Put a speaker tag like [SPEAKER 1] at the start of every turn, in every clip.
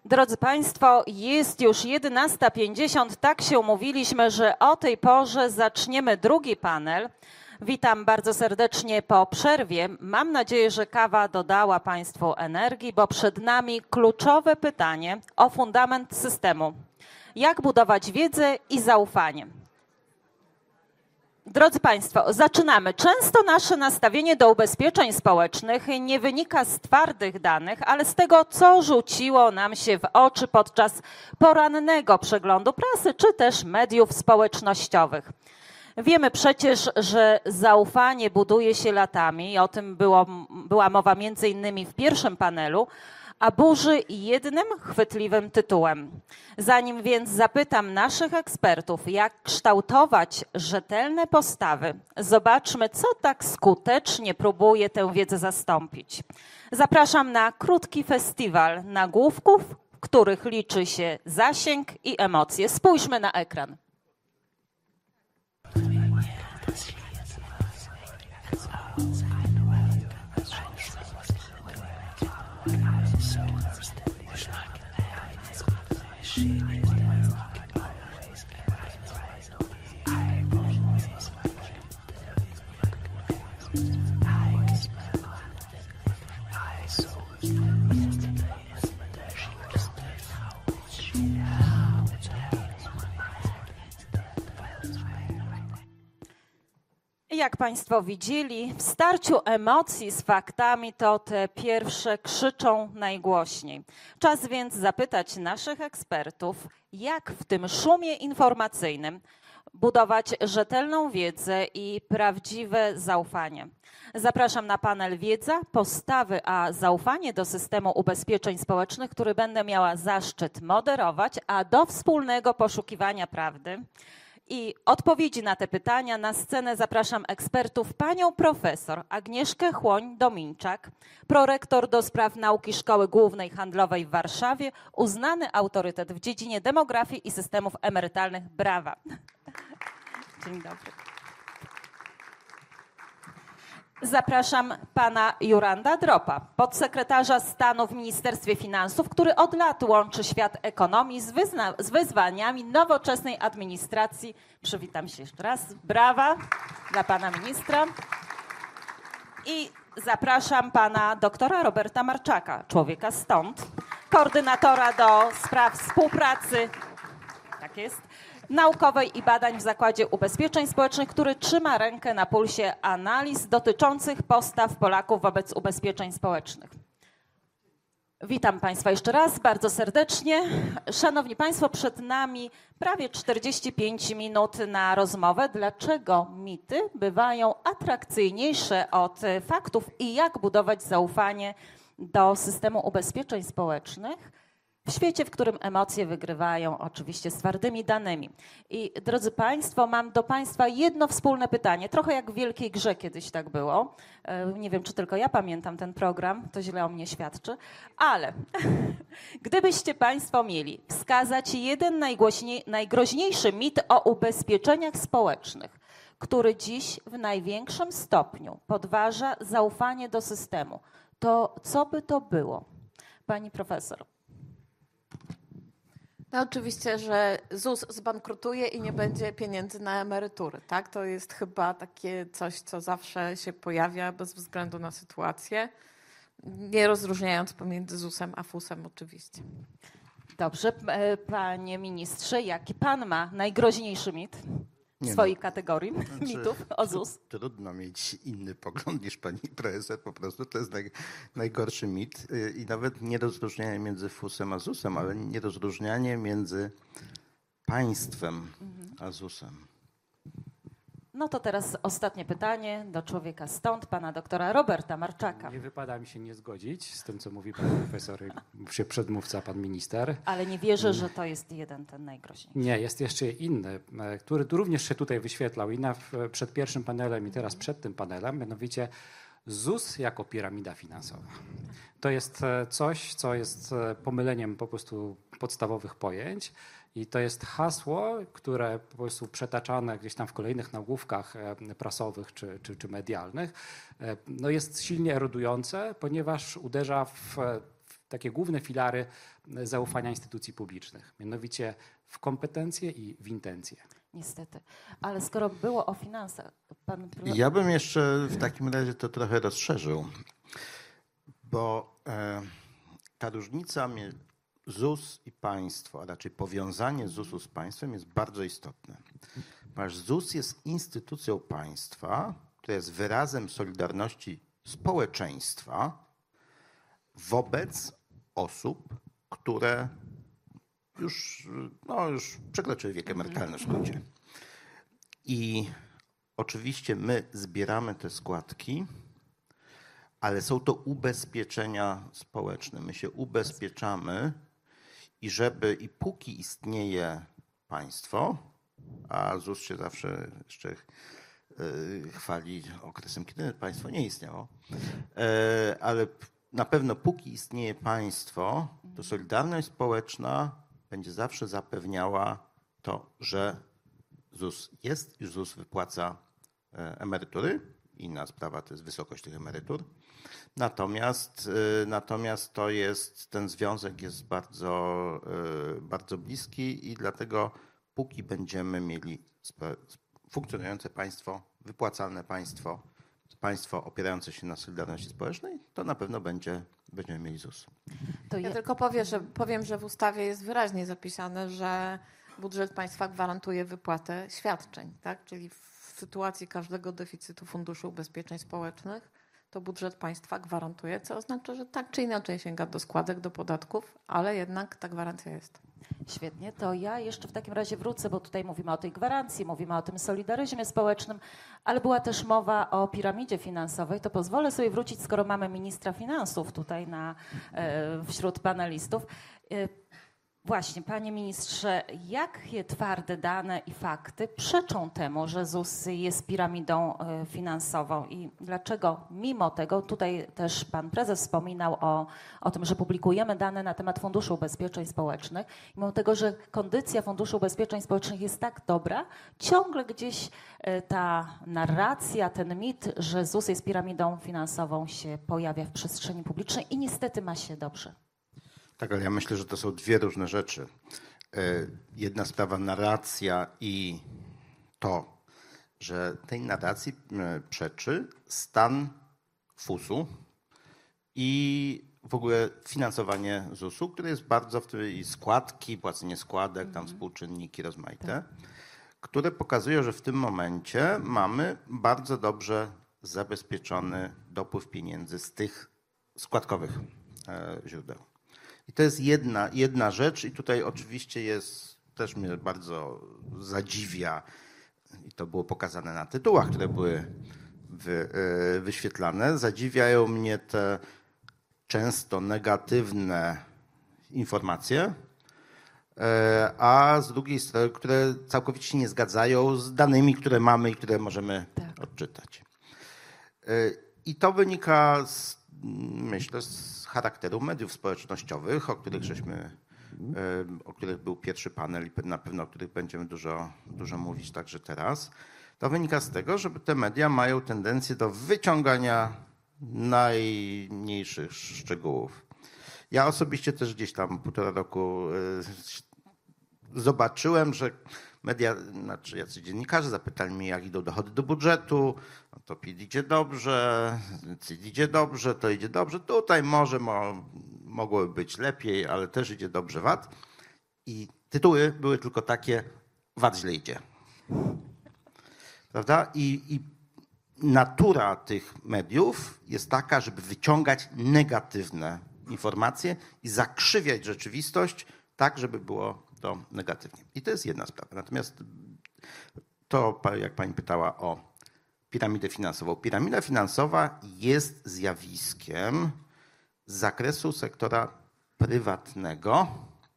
[SPEAKER 1] Drodzy Państwo, jest już 11:50. Tak się umówiliśmy, że o tej porze zaczniemy drugi panel. Witam bardzo serdecznie po przerwie. Mam nadzieję, że kawa dodała Państwu energii, bo przed nami kluczowe pytanie o fundament systemu. Jak budować wiedzę i zaufanie? Drodzy Państwo, zaczynamy. Często nasze nastawienie do ubezpieczeń społecznych nie wynika z twardych danych, ale z tego, co rzuciło nam się w oczy podczas porannego przeglądu prasy czy też mediów społecznościowych. Wiemy przecież, że zaufanie buduje się latami i o tym była mowa między innymi w pierwszym panelu, a burzy jednym chwytliwym tytułem. Zanim więc zapytam naszych ekspertów, jak kształtować rzetelne postawy, zobaczmy, co tak skutecznie próbuje tę wiedzę zastąpić. Zapraszam na krótki festiwal nagłówków, w których liczy się zasięg i emocje. Spójrzmy na ekran. Jak Państwo widzieli, w starciu emocji z faktami to te pierwsze krzyczą najgłośniej. Czas więc zapytać naszych ekspertów, jak w tym szumie informacyjnym budować rzetelną wiedzę i prawdziwe zaufanie. Zapraszam na panel Wiedza, postawy a zaufanie do systemu ubezpieczeń społecznych, który będę miała zaszczyt moderować, a do wspólnego poszukiwania prawdy i odpowiedzi na te pytania na scenę zapraszam ekspertów panią profesor Agnieszkę Chłoń-Dominczak, prorektor do spraw nauki Szkoły Głównej Handlowej w Warszawie, uznany autorytet w dziedzinie demografii i systemów emerytalnych. Brawa. Dzień dobry. Zapraszam pana Juranda Dropa, podsekretarza stanu w Ministerstwie Finansów, który od lat łączy świat ekonomii z wyzwaniami nowoczesnej administracji. Przywitam się jeszcze raz. Brawa dla pana ministra. I zapraszam pana doktora Roberta Marczaka, człowieka stąd, koordynatora do spraw współpracy, tak jest, naukowej i badań w Zakładzie Ubezpieczeń Społecznych, który trzyma rękę na pulsie analiz dotyczących postaw Polaków wobec ubezpieczeń społecznych. Witam Państwa jeszcze raz bardzo serdecznie. Szanowni Państwo, przed nami prawie 45 minut na rozmowę. Dlaczego mity bywają atrakcyjniejsze od faktów i jak budować zaufanie do systemu ubezpieczeń społecznych w świecie, w którym emocje wygrywają oczywiście z twardymi danymi. I drodzy Państwo, mam do Państwa jedno wspólne pytanie, trochę jak w Wielkiej Grze kiedyś tak było. Nie wiem, czy tylko ja pamiętam ten program, to źle o mnie świadczy, ale gdybyście Państwo mieli wskazać jeden najgroźniejszy mit o ubezpieczeniach społecznych, który dziś w największym stopniu podważa zaufanie do systemu, to co by to było? Pani profesor.
[SPEAKER 2] No oczywiście, że ZUS zbankrutuje i nie będzie pieniędzy na emerytury, tak? To jest chyba takie coś, co zawsze się pojawia bez względu na sytuację, nie rozróżniając pomiędzy ZUS-em a FUS-em oczywiście.
[SPEAKER 1] Dobrze, panie ministrze, jaki pan ma najgroźniejszy mit w swojej kategorii mitów o ZUS?
[SPEAKER 3] Trudno mieć inny pogląd niż pani profesor, po prostu to jest najgorszy mit i nawet nie rozróżnianie między FUS-em a ZUS-em, ale nie rozróżnianie między państwem a ZUS-em.
[SPEAKER 1] No to teraz ostatnie pytanie do człowieka stąd, pana doktora Roberta Marczaka.
[SPEAKER 4] Nie wypada mi się nie zgodzić z tym, co mówi pan profesor i przedmówca, pan minister.
[SPEAKER 1] Ale nie wierzę, że to jest jeden ten najgroźniejszy.
[SPEAKER 4] Nie, jest jeszcze inny, który również się tutaj wyświetlał i przed pierwszym panelem i teraz przed tym panelem, mianowicie ZUS jako piramida finansowa. To jest coś, co jest pomyleniem po prostu podstawowych pojęć. I to jest hasło, które po prostu przetaczane gdzieś tam w kolejnych nagłówkach prasowych czy medialnych, no jest silnie erodujące, ponieważ uderza w takie główne filary zaufania instytucji publicznych, mianowicie w kompetencje i w intencje.
[SPEAKER 1] Niestety. Ale skoro było o finansach, pan...
[SPEAKER 3] Ja bym jeszcze w takim razie to trochę rozszerzył, bo ta różnica między ZUS i państwo, a raczej powiązanie ZUS-u z państwem jest bardzo istotne. Ponieważ ZUS jest instytucją państwa, która jest wyrazem solidarności społeczeństwa wobec osób, które już przekroczyły wiek emerytalny w skrócie. I oczywiście my zbieramy te składki, ale są to ubezpieczenia społeczne. My się ubezpieczamy i póki istnieje państwo, a ZUS się zawsze jeszcze chwali okresem, kiedy państwo nie istniało, ale na pewno póki istnieje państwo, to solidarność społeczna będzie zawsze zapewniała to, że ZUS jest i ZUS wypłaca emerytury. Inna sprawa to jest wysokość tych emerytur. Natomiast ten związek jest bardzo, bardzo bliski i dlatego póki będziemy mieli funkcjonujące państwo, wypłacalne państwo opierające się na solidarności społecznej, to na pewno będziemy mieli ZUS.
[SPEAKER 2] Ja tylko powiem, że w ustawie jest wyraźnie zapisane, że budżet państwa gwarantuje wypłatę świadczeń, tak? Czyli w sytuacji każdego deficytu Funduszu Ubezpieczeń Społecznych to budżet państwa gwarantuje, co oznacza, że tak czy inaczej sięga do składek, do podatków, ale jednak ta gwarancja jest.
[SPEAKER 1] Świetnie, to ja jeszcze w takim razie wrócę, bo tutaj mówimy o tej gwarancji, mówimy o tym solidaryzmie społecznym, ale była też mowa o piramidzie finansowej, to pozwolę sobie wrócić, skoro mamy ministra finansów tutaj wśród panelistów. Właśnie, panie ministrze, jakie twarde dane i fakty przeczą temu, że ZUS jest piramidą finansową i dlaczego mimo tego, tutaj też pan prezes wspominał o tym, że publikujemy dane na temat Funduszu Ubezpieczeń Społecznych, mimo tego, że kondycja Funduszu Ubezpieczeń Społecznych jest tak dobra, ciągle gdzieś ta narracja, ten mit, że ZUS jest piramidą finansową się pojawia w przestrzeni publicznej i niestety ma się dobrze.
[SPEAKER 3] Tak, ale ja myślę, że to są dwie różne rzeczy. Jedna sprawa narracja i to, że tej narracji przeczy stan FUS-u i w ogóle finansowanie ZUS-u, które jest bardzo i składki, płacenie składek, tam współczynniki rozmaite, które pokazują, że w tym momencie mamy bardzo dobrze zabezpieczony dopływ pieniędzy z tych składkowych źródeł. I to jest jedna rzecz i tutaj oczywiście też mnie bardzo zadziwia i to było pokazane na tytułach, które były wyświetlane. Zadziwiają mnie te często negatywne informacje, a z drugiej strony, które całkowicie się nie zgadzają z danymi, które mamy i które możemy odczytać. I to wynika myślę, z charakteru mediów społecznościowych, o których był pierwszy panel i na pewno o których będziemy dużo mówić także teraz. To wynika z tego, że te media mają tendencję do wyciągania najmniejszych szczegółów. Ja osobiście też gdzieś tam 1,5 roku zobaczyłem, że media, znaczy jacyś dziennikarze zapytali mnie, jak idą dochody do budżetu. No to PiS idzie dobrze, CIT idzie dobrze, to idzie dobrze. Tutaj może mogłoby być lepiej, ale też idzie dobrze VAT. I tytuły były tylko takie, VAT źle idzie. Prawda? I natura tych mediów jest taka, żeby wyciągać negatywne informacje i zakrzywiać rzeczywistość tak, żeby było to negatywnie. I to jest jedna sprawa. Natomiast to, jak pani pytała o piramidę finansową. Piramida finansowa jest zjawiskiem z zakresu sektora prywatnego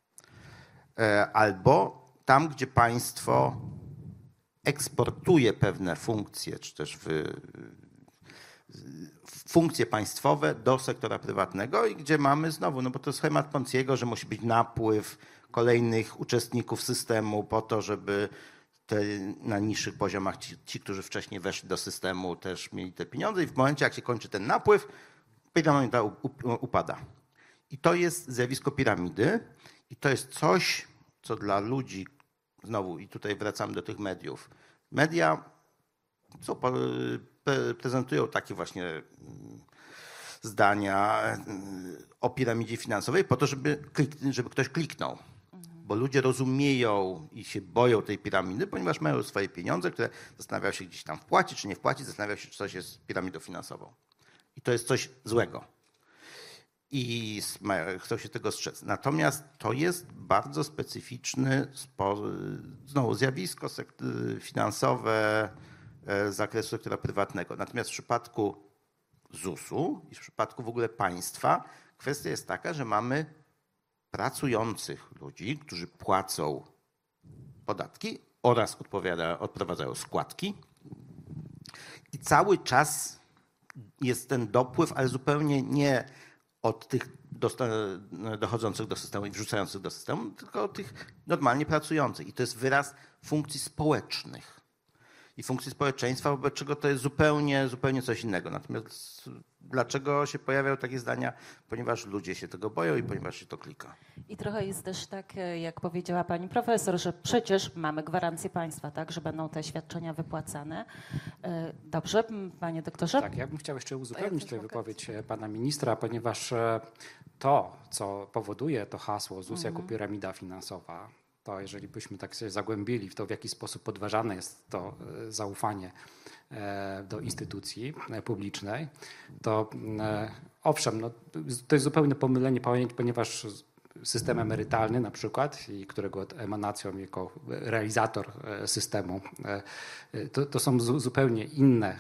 [SPEAKER 3] albo tam, gdzie państwo eksportuje pewne funkcje, czy też funkcje państwowe do sektora prywatnego i gdzie mamy znowu, no bo to schemat Ponziego, że musi być napływ kolejnych uczestników systemu po to, żeby na niższych poziomach ci, którzy wcześniej weszli do systemu, też mieli te pieniądze i w momencie, jak się kończy ten napływ, piramida upada. I to jest zjawisko piramidy i to jest coś, co dla ludzi, znowu i tutaj wracamy do tych mediów. Media prezentują takie właśnie zdania o piramidzie finansowej po to, żeby ktoś kliknął. Bo ludzie rozumieją i się boją tej piramidy, ponieważ mają swoje pieniądze, które zastanawiają się gdzieś tam wpłacić czy nie wpłacić, zastanawiają się, czy coś jest piramidą finansową. I to jest coś złego. I chcą się tego strzec. Natomiast to jest bardzo specyficzne znowu zjawisko finansowe z zakresu sektora prywatnego. Natomiast w przypadku ZUS-u i w przypadku w ogóle państwa kwestia jest taka, że mamy pracujących ludzi, którzy płacą podatki oraz odprowadzają składki i cały czas jest ten dopływ, ale zupełnie nie od tych dochodzących do systemu i wrzucających do systemu, tylko od tych normalnie pracujących. I to jest wyraz funkcji społecznych i funkcji społeczeństwa, wobec czego to jest zupełnie coś innego. Natomiast dlaczego się pojawiają takie zdania? Ponieważ ludzie się tego boją i ponieważ się to klika.
[SPEAKER 1] I trochę jest też tak, jak powiedziała pani profesor, że przecież mamy gwarancję państwa, tak, że będą te świadczenia wypłacane. Dobrze, panie doktorze?
[SPEAKER 4] Tak, ja bym chciał jeszcze uzupełnić tę wypowiedź pana ministra, ponieważ to, co powoduje to hasło ZUS jako piramida finansowa, to jeżeli byśmy tak się zagłębili w to, w jaki sposób podważane jest to zaufanie do instytucji publicznej, to owszem, no, to jest zupełne pomylenie pojęć, ponieważ system emerytalny na przykład, i którego emanacją jako realizator systemu, to są zupełnie inne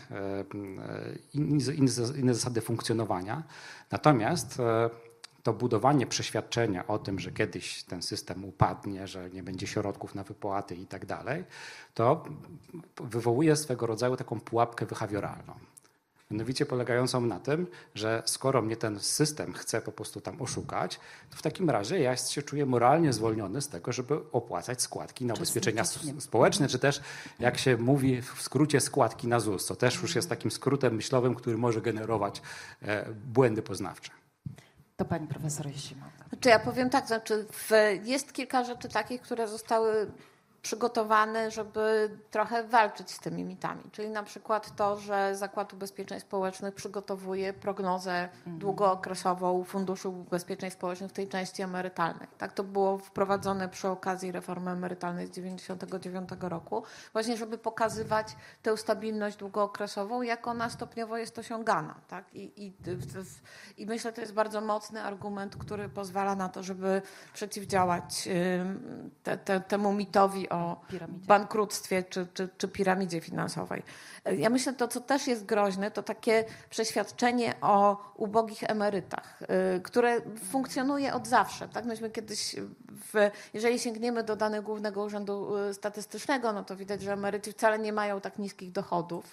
[SPEAKER 4] zasady funkcjonowania. Natomiast to budowanie przeświadczenia o tym, że kiedyś ten system upadnie, że nie będzie środków na wypłaty i tak dalej, to wywołuje swego rodzaju taką pułapkę behawioralną. Mianowicie polegającą na tym, że skoro mnie ten system chce po prostu tam oszukać, to w takim razie ja się czuję moralnie zwolniony z tego, żeby opłacać składki na ubezpieczenia społeczne, czy też, jak się mówi w skrócie, składki na ZUS, co też już jest takim skrótem myślowym, który może generować błędy poznawcze.
[SPEAKER 1] To pani profesor, jeśli mogę.
[SPEAKER 2] Znaczy ja powiem tak, jest kilka rzeczy takich, które zostały przygotowane, żeby trochę walczyć z tymi mitami. Czyli na przykład to, że Zakład Ubezpieczeń Społecznych przygotowuje prognozę długookresową Funduszu Ubezpieczeń Społecznych w tej części emerytalnej. Tak to było wprowadzone przy okazji reformy emerytalnej z 1999 roku, właśnie żeby pokazywać tę stabilność długookresową, jak ona stopniowo jest osiągana. Tak? I myślę, że to jest bardzo mocny argument, który pozwala na to, żeby przeciwdziałać temu mitowi o bankructwie czy piramidzie finansowej. Ja myślę, to co też jest groźne, to takie przeświadczenie o ubogich emerytach, które funkcjonuje od zawsze. Tak? Myśmy kiedyś, jeżeli sięgniemy do danych Głównego Urzędu Statystycznego, no to widać, że emeryci wcale nie mają tak niskich dochodów.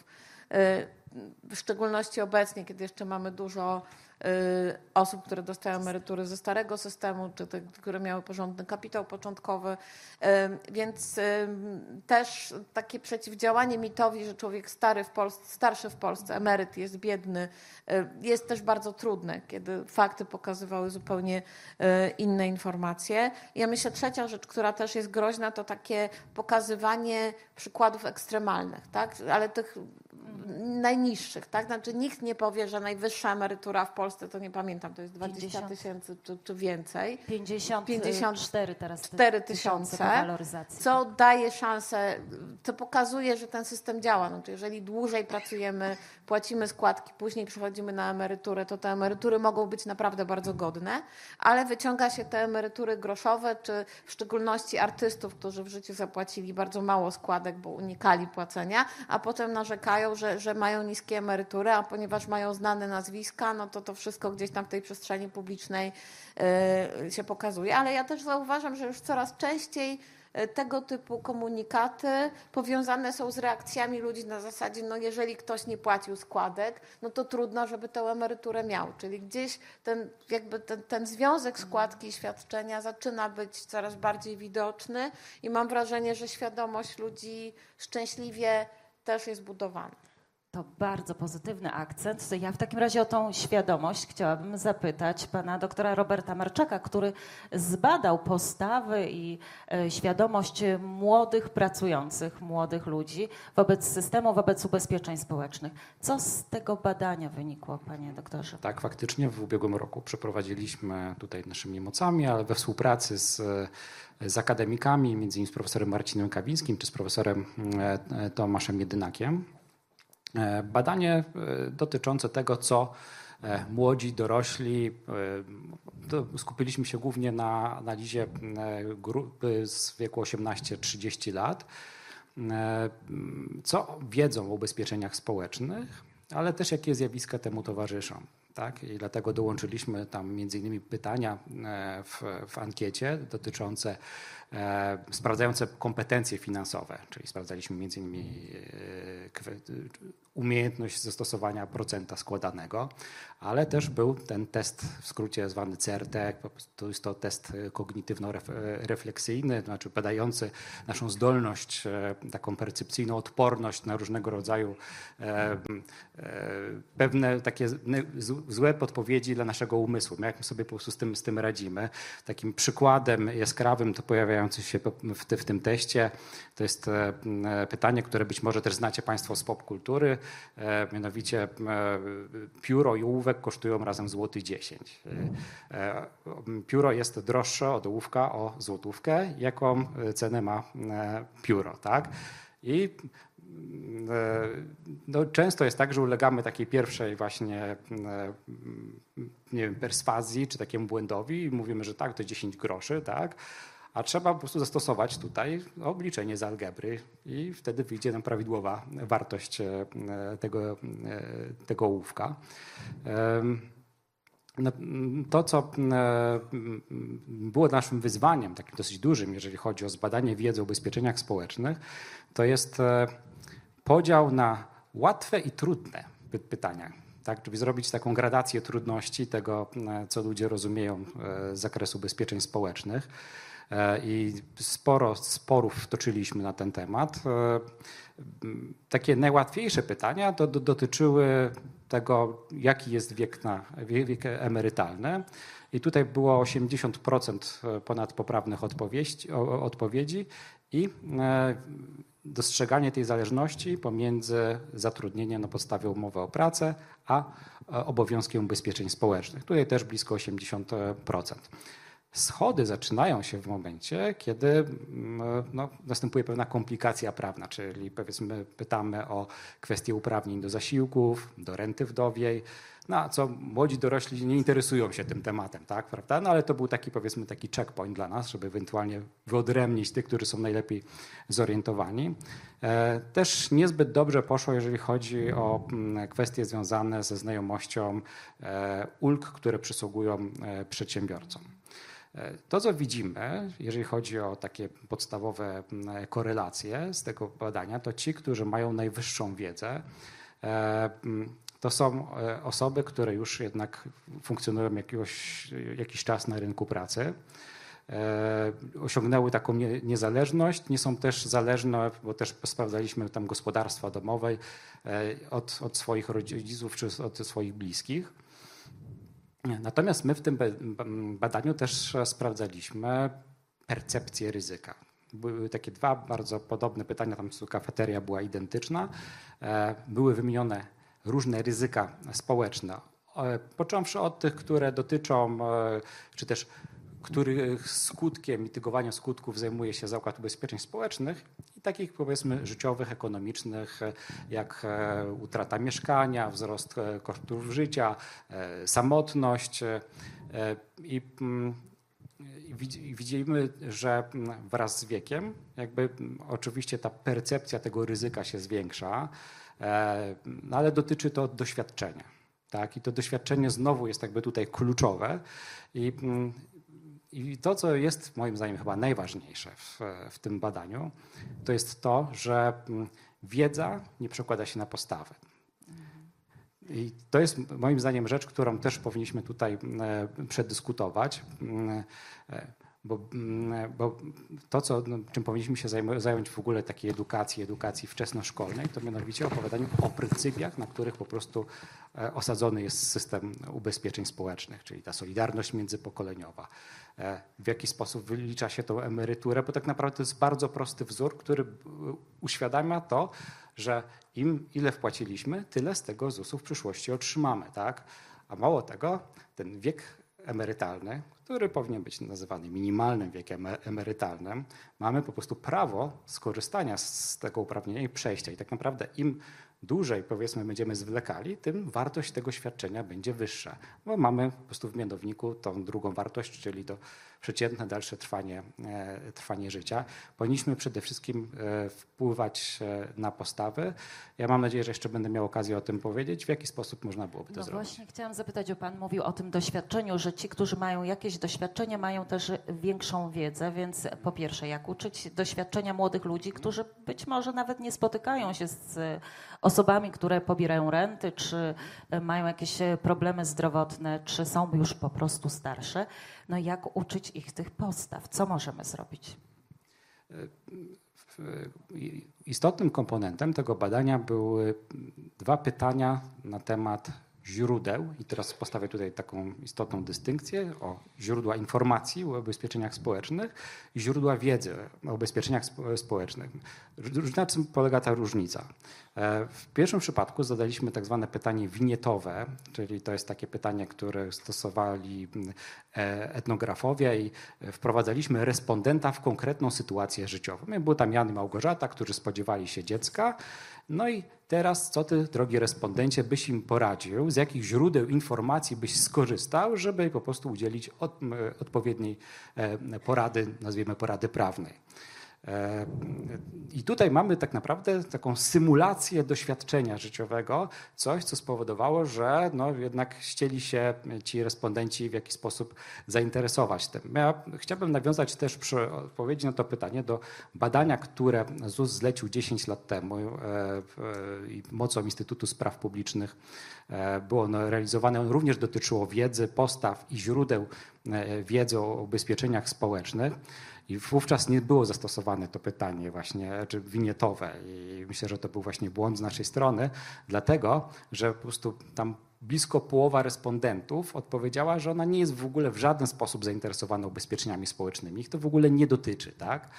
[SPEAKER 2] W szczególności obecnie, kiedy jeszcze mamy dużo osób, które dostają emerytury ze starego systemu, czy te, które miały porządny kapitał początkowy. Więc też takie przeciwdziałanie mitowi, że człowiek starszy w Polsce, emeryt jest biedny, jest też bardzo trudne, kiedy fakty pokazywały zupełnie inne informacje. Ja myślę, trzecia rzecz, która też jest groźna, to takie pokazywanie przykładów ekstremalnych, tak? Ale tych najniższych, tak? Znaczy nikt nie powie, że najwyższa emerytura w Polsce, to nie pamiętam, to jest 20 tysięcy czy więcej.
[SPEAKER 1] 54 teraz.
[SPEAKER 2] 4 tysiące, co daje szansę, to pokazuje, że ten system działa. Znaczy, jeżeli dłużej pracujemy, płacimy składki, później przechodzimy na emeryturę, to te emerytury mogą być naprawdę bardzo godne, ale wyciąga się te emerytury groszowe, czy w szczególności artystów, którzy w życiu zapłacili bardzo mało składek, bo unikali płacenia, a potem narzekają, że mają niskie emerytury, a ponieważ mają znane nazwiska, no to wszystko gdzieś tam w tej przestrzeni publicznej się pokazuje. Ale ja też zauważam, że już coraz częściej tego typu komunikaty powiązane są z reakcjami ludzi na zasadzie, no jeżeli ktoś nie płacił składek, no to trudno, żeby tę emeryturę miał. Czyli gdzieś ten związek składki i świadczenia zaczyna być coraz bardziej widoczny i mam wrażenie, że świadomość ludzi szczęśliwie też jest budowana.
[SPEAKER 1] To bardzo pozytywny akcent. Ja w takim razie o tą świadomość chciałabym zapytać pana doktora Roberta Marczaka, który zbadał postawy i świadomość młodych pracujących, młodych ludzi wobec systemu, wobec ubezpieczeń społecznych. Co z tego badania wynikło, panie doktorze?
[SPEAKER 4] Tak, faktycznie w ubiegłym roku przeprowadziliśmy tutaj naszymi mocami, ale we współpracy z akademikami, między innymi z profesorem Marcinem Kawińskim czy z profesorem Tomaszem Jedynakiem, badanie dotyczące tego, co młodzi, dorośli, skupiliśmy się głównie na analizie grupy z wieku 18-30 lat, co wiedzą o ubezpieczeniach społecznych, ale też jakie zjawiska temu towarzyszą. Tak? I dlatego dołączyliśmy tam między innymi pytania w ankiecie dotyczące, sprawdzające kompetencje finansowe, czyli sprawdzaliśmy między innymi umiejętność zastosowania procenta składanego, ale też był ten test w skrócie zwany CRT, to jest to test kognitywno-refleksyjny, to znaczy badający naszą zdolność, taką percepcyjną odporność na różnego rodzaju pewne takie złe podpowiedzi dla naszego umysłu. Jak my sobie po prostu z tym radzimy. Takim przykładem jaskrawym to pojawiający się w tym teście to jest pytanie, które być może też znacie państwo z popkultury. Mianowicie pióro i ołówek kosztują razem złoty 10. Pióro jest droższe od ołówka o złotówkę. Jaką cenę ma pióro, tak? I no, często jest tak, że ulegamy takiej pierwszej właśnie nie wiem, perswazji czy takiemu błędowi i mówimy, że tak, to 10 groszy, tak? A trzeba po prostu zastosować tutaj obliczenie z algebry i wtedy wyjdzie nam prawidłowa wartość tego ołówka. To, co było naszym wyzwaniem, takim dosyć dużym, jeżeli chodzi o zbadanie wiedzy o ubezpieczeniach społecznych, to jest podział na łatwe i trudne pytania. Tak, żeby zrobić taką gradację trudności tego, co ludzie rozumieją z zakresu ubezpieczeń społecznych. I sporo sporów toczyliśmy na ten temat. Takie najłatwiejsze pytania dotyczyły tego, jaki jest wiek emerytalny. I tutaj było 80% ponad poprawnych odpowiedzi i dostrzeganie tej zależności pomiędzy zatrudnieniem na podstawie umowy o pracę, a obowiązkiem ubezpieczeń społecznych. Tutaj też blisko 80%. Schody zaczynają się w momencie, kiedy następuje pewna komplikacja prawna, czyli powiedzmy pytamy o kwestie uprawnień do zasiłków, do renty wdowiej, co młodzi dorośli nie interesują się tym tematem, tak, prawda? No ale to był taki, powiedzmy, taki checkpoint dla nas, żeby ewentualnie wyodrębnić tych, którzy są najlepiej zorientowani. Też niezbyt dobrze poszło, jeżeli chodzi o kwestie związane ze znajomością ulg, które przysługują przedsiębiorcom. To, co widzimy, jeżeli chodzi o takie podstawowe korelacje z tego badania, to ci, którzy mają najwyższą wiedzę, to są osoby, które już jednak funkcjonują jakiś czas na rynku pracy, osiągnęły taką niezależność, nie są też zależne, bo też sprawdzaliśmy tam gospodarstwa domowe od swoich rodziców czy od swoich bliskich. Natomiast my w tym badaniu też sprawdzaliśmy percepcję ryzyka. Były takie dwa bardzo podobne pytania, tam kafeteria była identyczna. Były wymienione różne ryzyka społeczne, począwszy od tych, które dotyczą, czy też których skutkiem, mitygowania skutków zajmuje się Zakład Ubezpieczeń Społecznych i takich, powiedzmy, życiowych, ekonomicznych, jak utrata mieszkania, wzrost kosztów życia, samotność. I widzimy, że wraz z wiekiem jakby oczywiście ta percepcja tego ryzyka się zwiększa, ale dotyczy to doświadczenia. Tak? I to doświadczenie znowu jest jakby tutaj kluczowe. I to, co jest moim zdaniem chyba najważniejsze w tym badaniu, to jest to, że wiedza nie przekłada się na postawy. I to jest moim zdaniem rzecz, którą też powinniśmy tutaj przedyskutować. Bo to, czym powinniśmy się zająć w ogóle takiej edukacji wczesnoszkolnej, to mianowicie opowiadaniu o pryncypiach, na których po prostu osadzony jest system ubezpieczeń społecznych, czyli ta solidarność międzypokoleniowa. W jaki sposób wylicza się tą emeryturę, bo tak naprawdę to jest bardzo prosty wzór, który uświadamia to, że ile wpłaciliśmy, tyle z tego ZUS-u w przyszłości otrzymamy. Tak? A mało tego, ten wiek emerytalny, który powinien być nazywany minimalnym wiekiem emerytalnym, mamy po prostu prawo skorzystania z tego uprawnienia i przejścia. I tak naprawdę im dłużej, powiedzmy, będziemy zwlekali, tym wartość tego świadczenia będzie wyższa. Bo mamy po prostu w mianowniku tą drugą wartość, czyli to przeciętne dalsze trwanie życia. Powinniśmy przede wszystkim wpływać na postawy. Ja mam nadzieję, że jeszcze będę miał okazję o tym powiedzieć, w jaki sposób można byłoby to zrobić.
[SPEAKER 1] Właśnie chciałam zapytać, bo pan mówił o tym doświadczeniu, że ci, którzy mają jakieś doświadczenie, mają też większą wiedzę, więc po pierwsze, jak uczyć doświadczenia młodych ludzi, którzy być może nawet nie spotykają się z osobami, które pobierają renty, czy mają jakieś problemy zdrowotne, czy są już po prostu starsze. No jak uczyć ich tych postaw? Co możemy zrobić?
[SPEAKER 4] Istotnym komponentem tego badania były 2 pytania na temat źródeł i teraz postawię tutaj taką istotną dystynkcję o źródła informacji o ubezpieczeniach społecznych i źródła wiedzy o ubezpieczeniach społecznych. Na czym polega ta różnica? W pierwszym przypadku zadaliśmy tak zwane pytanie winietowe, czyli to jest takie pytanie, które stosowali etnografowie i wprowadzaliśmy respondenta w konkretną sytuację życiową. Był tam Jan i Małgorzata, którzy spodziewali się dziecka. No i teraz, co ty, drogi respondencie, byś im poradził, z jakich źródeł informacji byś skorzystał, żeby po prostu udzielić odpowiedniej porady, nazwijmy porady prawnej. I tutaj mamy tak naprawdę taką symulację doświadczenia życiowego, coś, co spowodowało, że jednak chcieli się ci respondenci w jakiś sposób zainteresować tym. Ja chciałbym nawiązać też przy odpowiedzi na to pytanie do badania, które ZUS zlecił 10 lat temu i mocą Instytutu Spraw Publicznych było ono realizowane. Ono również dotyczyło wiedzy, postaw i źródeł wiedzy o ubezpieczeniach społecznych. I wówczas nie było zastosowane to pytanie właśnie, czy winietowe. I myślę, że to był właśnie błąd z naszej strony, dlatego, że po prostu tam blisko połowa respondentów odpowiedziała, że ona nie jest w ogóle w żaden sposób zainteresowana ubezpieczeniami społecznymi. Ich to w ogóle nie dotyczy. Tak?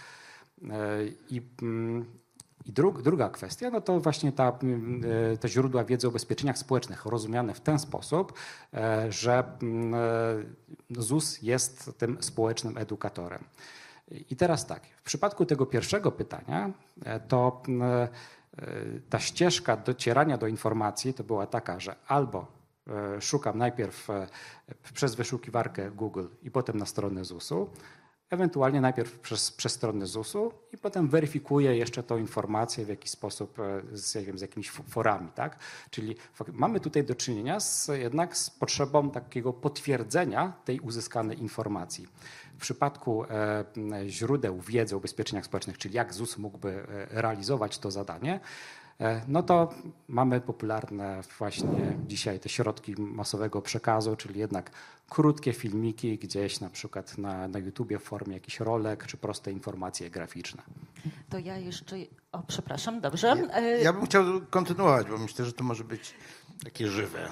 [SPEAKER 4] I druga kwestia, no to właśnie te źródła wiedzy o ubezpieczeniach społecznych rozumiane w ten sposób, że ZUS jest tym społecznym edukatorem. I teraz tak, w przypadku tego pierwszego pytania, to ta ścieżka docierania do informacji to była taka, że albo szukam najpierw przez wyszukiwarkę Google i potem na stronę ZUS-u, ewentualnie najpierw przez stronę ZUS-u i potem weryfikuję jeszcze tą informację w jakiś sposób z jakimiś forami. Tak? Czyli mamy tutaj do czynienia jednak z potrzebą takiego potwierdzenia tej uzyskanej informacji. W przypadku źródeł wiedzy o ubezpieczeniach społecznych, czyli jak ZUS mógłby realizować to zadanie, no to mamy popularne właśnie dzisiaj te środki masowego przekazu, czyli jednak krótkie filmiki gdzieś na przykład na YouTubie w formie jakichś rolek, czy proste informacje graficzne.
[SPEAKER 1] To ja jeszcze... O, przepraszam, dobrze.
[SPEAKER 3] Ja bym chciał kontynuować, bo myślę, że to może być takie żywe.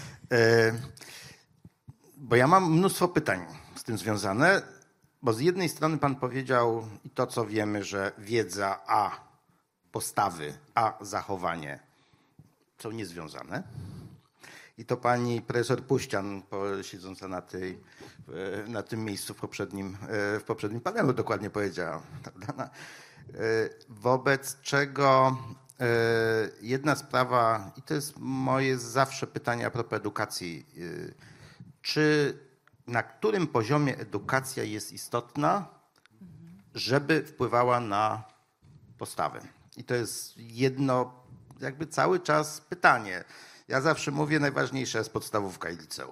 [SPEAKER 3] Bo ja mam mnóstwo pytań z tym związane, bo z jednej strony pan powiedział i to, co wiemy, że wiedza a postawy, a zachowanie są niezwiązane. I to pani profesor Puścian, siedząca na tym miejscu w poprzednim panelu, dokładnie powiedziała. Wobec czego jedna sprawa, i to jest moje zawsze pytanie a propos edukacji, na którym poziomie edukacja jest istotna, żeby wpływała na postawę? I to jest jedno jakby cały czas pytanie. Ja zawsze mówię, najważniejsza jest podstawówka i liceum.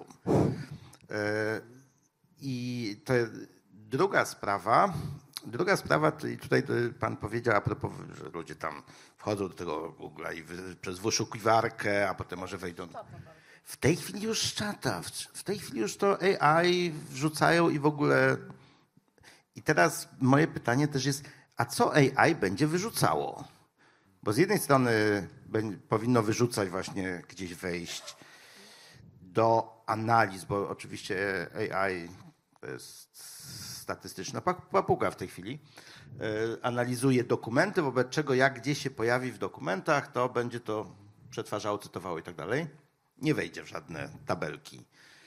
[SPEAKER 3] I to druga sprawa, i tutaj pan powiedział a propos, że ludzie tam wchodzą do tego Google'a i przez wyszukiwarkę, a potem może wejdą. W tej chwili już czata, w tej chwili już to AI wrzucają i w ogóle teraz moje pytanie też jest, a co AI będzie wyrzucało? Bo z jednej strony powinno wyrzucać właśnie gdzieś wejść do analiz, bo oczywiście AI to jest statystyczna papuga w tej chwili, analizuje dokumenty, wobec czego jak gdzieś się pojawi w dokumentach, to będzie to przetwarzało, cytowało i tak dalej. Nie wejdzie w żadne tabelki.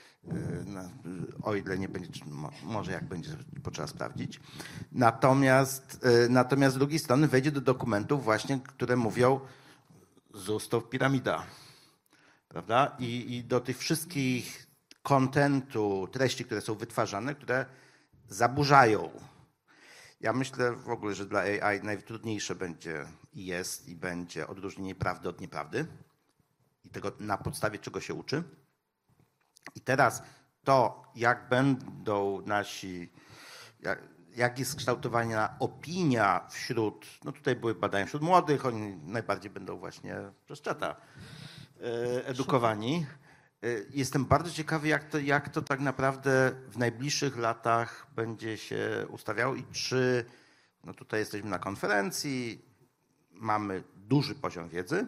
[SPEAKER 3] O ile nie będzie, może jak będzie, potrzeba sprawdzić. Natomiast z drugiej strony wejdzie do dokumentów właśnie, które mówią ZUS to piramida. Prawda? I do tych wszystkich kontentu, treści, które są wytwarzane, które zaburzają. Ja myślę w ogóle, że dla AI najtrudniejsze będzie i jest i będzie odróżnienie prawdy od nieprawdy i tego, na podstawie czego się uczy. I teraz to, jak będą jak jest kształtowana opinia wśród, no tutaj były badania wśród młodych, oni najbardziej będą właśnie przez czata edukowani. Jestem bardzo ciekawy, jak to tak naprawdę w najbliższych latach będzie się ustawiało i czy, no tutaj jesteśmy na konferencji, mamy duży poziom wiedzy,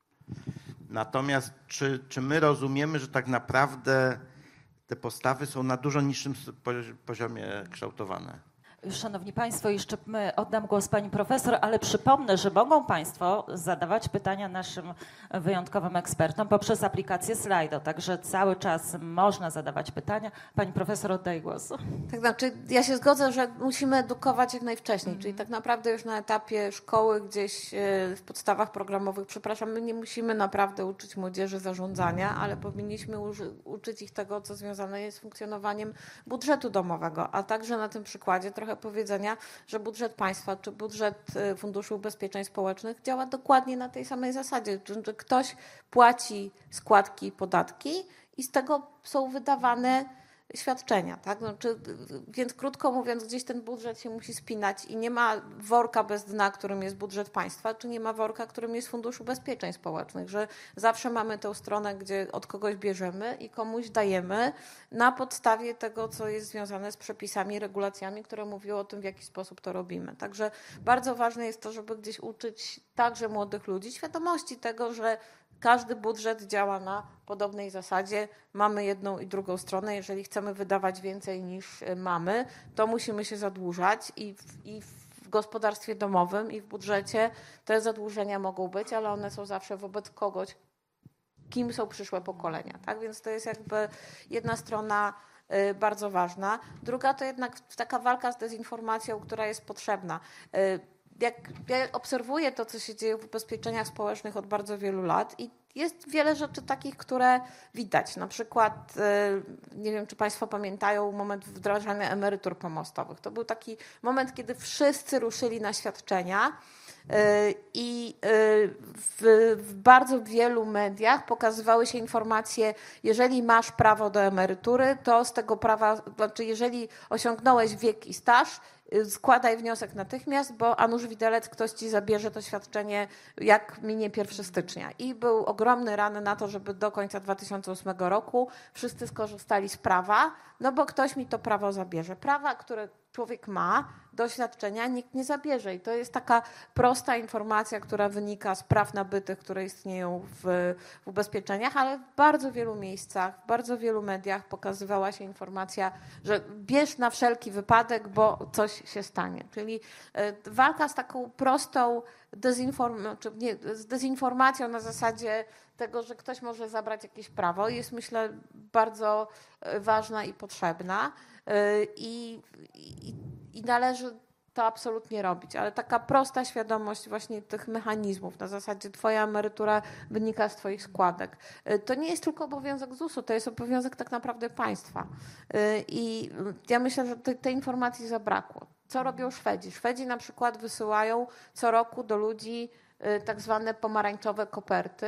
[SPEAKER 3] natomiast czy my rozumiemy, że tak naprawdę te postawy są na dużo niższym poziomie kształtowane?
[SPEAKER 1] Szanowni Państwo, jeszcze oddam głos Pani Profesor, ale przypomnę, że mogą Państwo zadawać pytania naszym wyjątkowym ekspertom poprzez aplikację Slido, także cały czas można zadawać pytania. Pani Profesor, oddaję głos.
[SPEAKER 2] Tak, znaczy ja się zgodzę, że musimy edukować jak najwcześniej, czyli tak naprawdę już na etapie szkoły gdzieś w podstawach programowych, przepraszam, my nie musimy naprawdę uczyć młodzieży zarządzania, ale powinniśmy uczyć ich tego, co związane jest z funkcjonowaniem budżetu domowego, a także na tym przykładzie trochę powiedzenia, że budżet państwa czy budżet Funduszu Ubezpieczeń Społecznych działa dokładnie na tej samej zasadzie, że ktoś płaci składki i podatki i z tego są wydawane świadczenia. Tak? Więc krótko mówiąc, gdzieś ten budżet się musi spinać i nie ma worka bez dna, którym jest budżet państwa, czy nie ma worka, którym jest Fundusz Ubezpieczeń Społecznych, że zawsze mamy tę stronę, gdzie od kogoś bierzemy i komuś dajemy na podstawie tego, co jest związane z przepisami, regulacjami, które mówią o tym, w jaki sposób to robimy. Także bardzo ważne jest to, żeby gdzieś uczyć także młodych ludzi świadomości tego, że każdy budżet działa na podobnej zasadzie. Mamy jedną i drugą stronę. Jeżeli chcemy wydawać więcej niż mamy, to musimy się zadłużać i w gospodarstwie domowym, i w budżecie te zadłużenia mogą być, ale one są zawsze wobec kogoś, kim są przyszłe pokolenia. Tak? Więc to jest jakby jedna strona bardzo ważna. Druga to jednak taka walka z dezinformacją, która jest potrzebna. Ja obserwuję to, co się dzieje w ubezpieczeniach społecznych od bardzo wielu lat i jest wiele rzeczy takich, które widać. Na przykład, nie wiem, czy Państwo pamiętają moment wdrażania emerytur pomostowych. To był taki moment, kiedy wszyscy ruszyli na świadczenia i w bardzo wielu mediach pokazywały się informacje, jeżeli masz prawo do emerytury, to z tego prawa, znaczy jeżeli osiągnąłeś wiek i staż, składaj wniosek natychmiast, bo a nuż widelec, ktoś ci zabierze to świadczenie, jak minie 1 stycznia. I był ogromny run na to, żeby do końca 2008 roku wszyscy skorzystali z prawa, no bo ktoś mi to prawo zabierze. Prawa, które człowiek ma, doświadczenia nikt nie zabierze. I to jest taka prosta informacja, która wynika z praw nabytych, które istnieją w ubezpieczeniach, ale w bardzo wielu miejscach, w bardzo wielu mediach pokazywała się informacja, że bierz na wszelki wypadek, bo coś się stanie. Czyli walka z taką prostą dezinformacją na zasadzie tego, że ktoś może zabrać jakieś prawo, jest, myślę, bardzo ważna i potrzebna. I należy to absolutnie robić, ale taka prosta świadomość właśnie tych mechanizmów, na zasadzie twoja emerytura wynika z twoich składek. To nie jest tylko obowiązek ZUS-u, to jest obowiązek tak naprawdę państwa. I ja myślę, że tej informacji zabrakło. Co robią Szwedzi? Szwedzi na przykład wysyłają co roku do ludzi tak zwane pomarańczowe koperty,